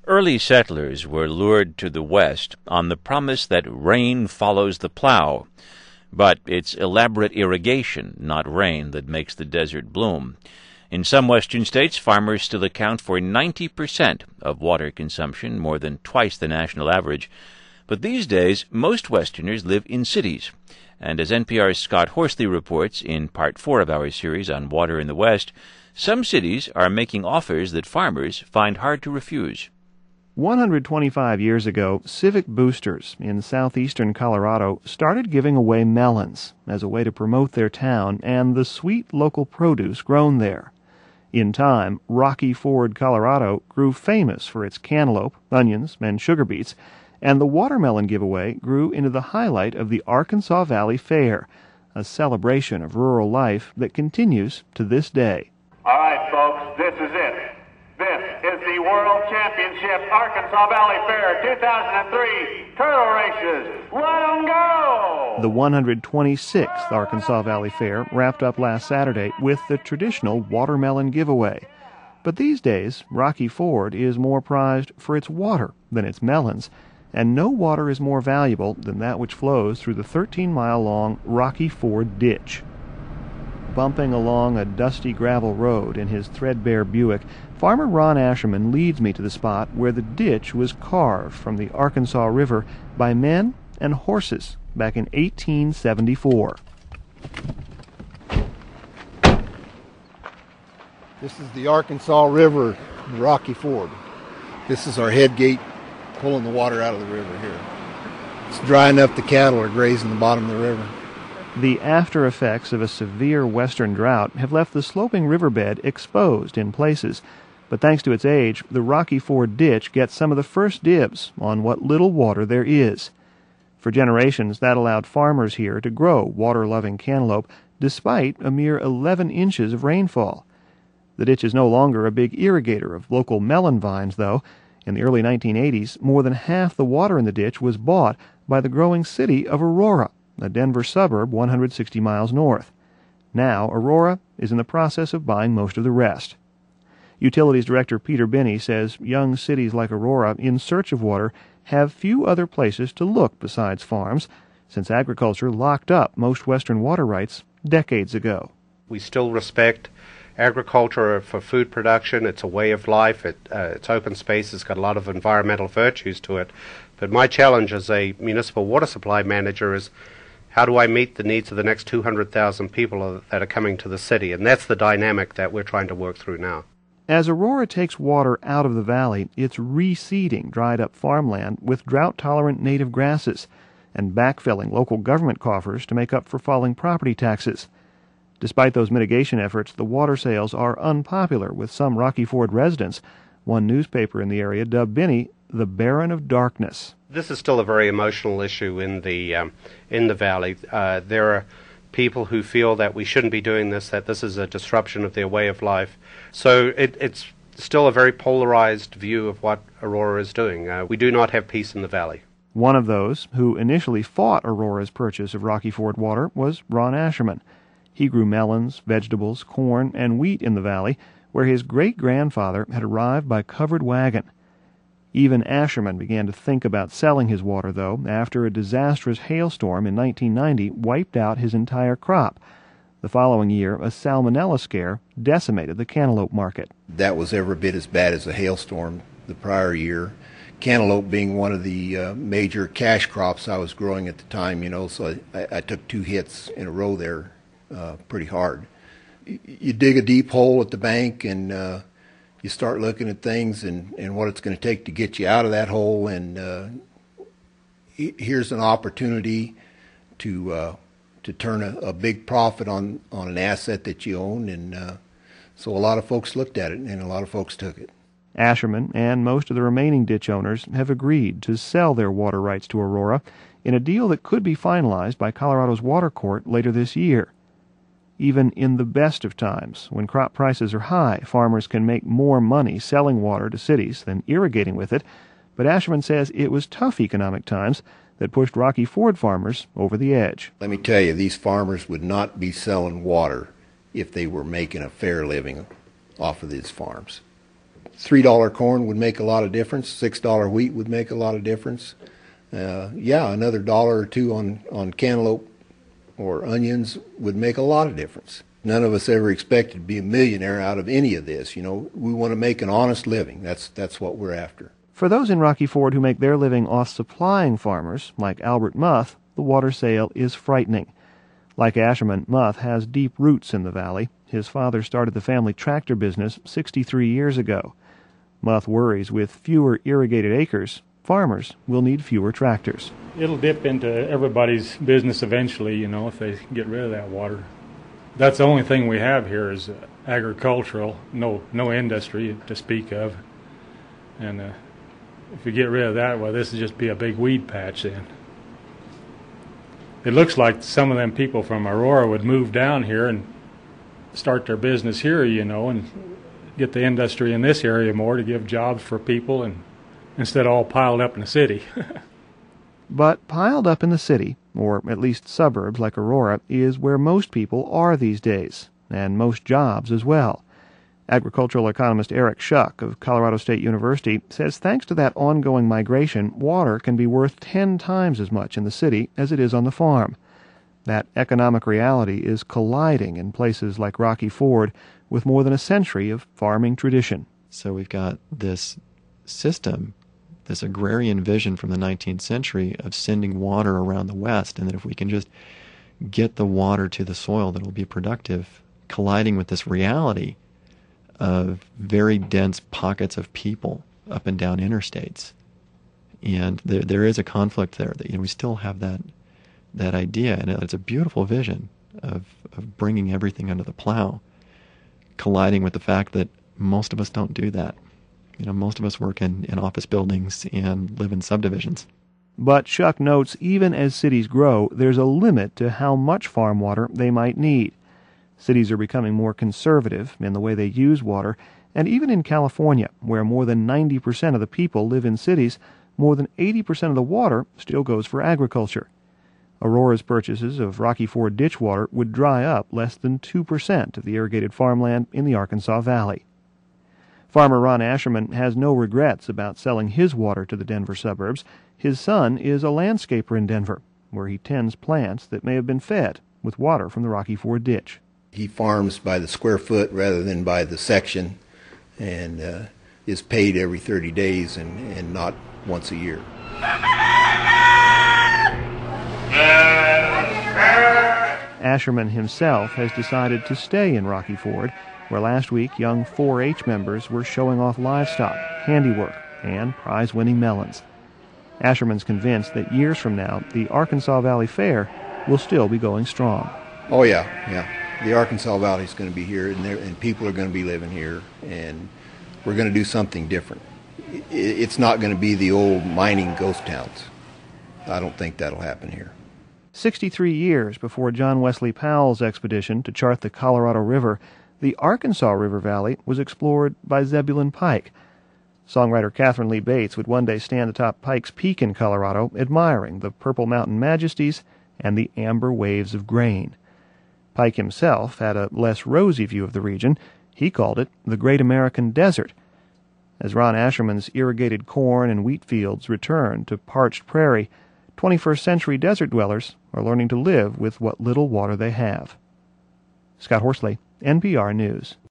Early settlers were lured to the west on the promise that rain follows the plow. But it's elaborate irrigation, not rain, that makes the desert bloom. In some western states, farmers still account for 90% of water consumption, more than twice the national average. But these days, most Westerners live in cities. And as NPR's Scott Horsley reports in Part 4 of our series on water in the West, some cities are making offers that farmers find hard to refuse. 125 years ago, Civic Boosters in southeastern Colorado started giving away melons as a way to promote their town and the sweet local produce grown there. In time, Rocky Ford, Colorado grew famous for its cantaloupe, onions, and sugar beets, and the watermelon giveaway grew into the highlight of the Arkansas Valley Fair, a celebration of rural life that continues to this day. All right, folks, this is it. This is the World Championship Arkansas Valley Fair 2003 turtle races. Let 'em go! The 126th Arkansas Valley Fair wrapped up last Saturday with the traditional watermelon giveaway. But these days, Rocky Ford is more prized for its water than its melons, and no water is more valuable than that which flows through the 13-mile-long Rocky Ford Ditch. Bumping along a dusty gravel road in his threadbare Buick, Farmer Ron Asherman leads me to the spot where the ditch was carved from the Arkansas River by men and horses back in 1874. This is the Arkansas River, Rocky Ford. This is our head gate pulling the water out of the river here. It's dry enough the cattle are grazing the bottom of the river. The after effects of a severe western drought have left the sloping riverbed exposed in places, but thanks to its age, the Rocky Ford Ditch gets some of the first dibs on what little water there is. For generations, that allowed farmers here to grow water-loving cantaloupe despite a mere 11 inches of rainfall. The ditch is no longer a big irrigator of local melon vines, though. In the early 1980s, more than half the water in the ditch was bought by the growing city of Aurora, a Denver suburb 160 miles north. Now, Aurora is in the process of buying most of the rest. Utilities Director Peter Binney says young cities like Aurora, in search of water, have few other places to look besides farms, since agriculture locked up most western water rights decades ago. We still respect agriculture for food production. It's a way of life. It's open space. It's got a lot of environmental virtues to it. But my challenge as a municipal water supply manager is, how do I meet the needs of the next 200,000 people that are coming to the city? And that's the dynamic that we're trying to work through now. As Aurora takes water out of the valley, it's reseeding dried-up farmland with drought-tolerant native grasses and backfilling local government coffers to make up for falling property taxes. Despite those mitigation efforts, the water sales are unpopular with some Rocky Ford residents. One newspaper in the area dubbed Binney the Baron of Darkness. This is still a very emotional issue in the valley. There are people who feel that we shouldn't be doing this, that this is a disruption of their way of life. So it's still a very polarized view of what Aurora is doing. We do not have peace in the valley. One of those who initially fought Aurora's purchase of Rocky Ford water was Ron Asherman. He grew melons, vegetables, corn, and wheat in the valley, where his great-grandfather had arrived by covered wagon. Even Asherman began to think about selling his water, though, after a disastrous hailstorm in 1990 wiped out his entire crop. The following year, a salmonella scare decimated the cantaloupe market. That was every bit as bad as a hailstorm the prior year. Cantaloupe being one of the major cash crops I was growing at the time, so I took 2 hits in a row there pretty hard. You dig a deep hole at the bank and you start looking at things and what it's going to take to get you out of that hole, and here's an opportunity to turn a big profit on an asset that you own, and so a lot of folks looked at it, and a lot of folks took it. Asherman and most of the remaining ditch owners have agreed to sell their water rights to Aurora in a deal that could be finalized by Colorado's water court later this year. Even in the best of times, when crop prices are high, farmers can make more money selling water to cities than irrigating with it, but Asherman says it was tough economic times that pushed Rocky Ford farmers over the edge. Let me tell you, these farmers would not be selling water if they were making a fair living off of these farms. $3 corn would make a lot of difference. $6 wheat would make a lot of difference. Another dollar or two on cantaloupe or onions would make a lot of difference. None of us ever expected to be a millionaire out of any of this. You know, we want to make an honest living. That's what we're after. For those in Rocky Ford who make their living off supplying farmers, like Albert Muth, the water sale is frightening. Like Asherman, Muth has deep roots in the valley. His father started the family tractor business 63 years ago. Muth worries with fewer irrigated acres, farmers will need fewer tractors. It'll dip into everybody's business eventually, you know, if they get rid of that water. That's the only thing we have here is agricultural, no industry to speak of. And if we get rid of that, well, this will just be a big weed patch then. It looks like some of them people from Aurora would move down here and start their business here, you know, and get the industry in this area more to give jobs for people and instead of all piled up in the city. But piled up in the city, or at least suburbs like Aurora, is where most people are these days, and most jobs as well. Agricultural economist Eric Schuck of Colorado State University says thanks to that ongoing migration, water can be worth 10 times as much in the city as it is on the farm. That economic reality is colliding in places like Rocky Ford with more than a century of farming tradition. So we've got this system, this agrarian vision from the 19th century of sending water around the West, and that if we can just get the water to the soil that will be productive, colliding with this reality of very dense pockets of people up and down interstates. And there is a conflict there that, you know, we still have that idea, and it's a beautiful vision of bringing everything under the plow, colliding with the fact that most of us don't do that. You know, most of us work in office buildings and live in subdivisions. But Schuck notes even as cities grow, there's a limit to how much farm water they might need. Cities are becoming more conservative in the way they use water, and even in California, where more than 90% of the people live in cities, more than 80% of the water still goes for agriculture. Aurora's purchases of Rocky Ford ditch water would dry up less than 2% of the irrigated farmland in the Arkansas Valley. Farmer Ron Asherman has no regrets about selling his water to the Denver suburbs. His son is a landscaper in Denver, where he tends plants that may have been fed with water from the Rocky Ford ditch. He farms by the square foot rather than by the section, and is paid every 30 days and not once a year. Asherman himself has decided to stay in Rocky Ford, where last week young 4-H members were showing off livestock, handiwork, and prize-winning melons. Asherman's convinced that years from now, the Arkansas Valley Fair will still be going strong. Oh, yeah. The Arkansas Valley is going to be here, and people are going to be living here, and we're going to do something different. It's not going to be the old mining ghost towns. I don't think that'll happen here. 63 years before John Wesley Powell's expedition to chart the Colorado River, the Arkansas River Valley was explored by Zebulon Pike. Songwriter Catherine Lee Bates would one day stand atop Pike's Peak in Colorado, admiring the purple mountain majesties and the amber waves of grain. Pike himself had a less rosy view of the region. He called it the Great American Desert. As Ron Asherman's irrigated corn and wheat fields return to parched prairie, 21st century desert dwellers are learning to live with what little water they have. Scott Horsley, NPR News.